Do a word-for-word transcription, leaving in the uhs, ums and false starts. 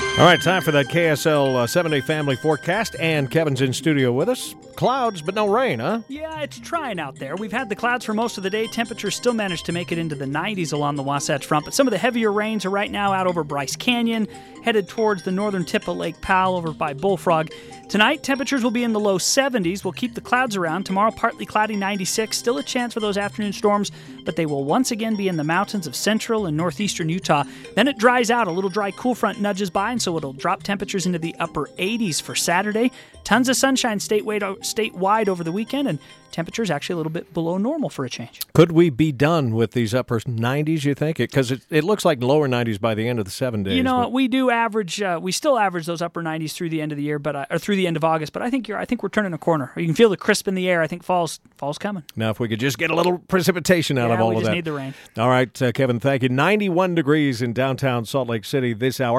All right, time for that K S L uh, seven-day family forecast, and Kevin's in studio with us. Clouds, but no rain, huh? Yeah, it's trying out there. We've had the clouds for most of the day. Temperatures still managed to make it into the nineties along the Wasatch Front, but some of the heavier rains are right now out over Bryce Canyon, headed towards the northern tip of Lake Powell over by Bullfrog. Tonight, temperatures will be in the low seventies. We'll keep the clouds around. Tomorrow, partly cloudy, ninety-six. Still a chance for those afternoon storms, but they will once again be in the mountains of central and northeastern Utah. Then it dries out. A little dry cool front nudges by, and so it'll drop temperatures into the upper eighties for Saturday. Tons of sunshine statewide, statewide over the weekend, and temperatures actually a little bit below normal for a change. Could we be done with these upper nineties, you think? Because it, it, it looks like lower nineties by the end of the seven days. You know, but... we do average, uh, we still average those upper nineties through the end of the year, but uh, or through the end of August. But I think you're, I think we're turning a corner. You can feel the crisp in the air. I think fall's fall's coming. Now, if we could just get a little precipitation out yeah, of all we of just that. need the rain. All right, uh, Kevin, thank you. ninety-one degrees in downtown Salt Lake City this hour.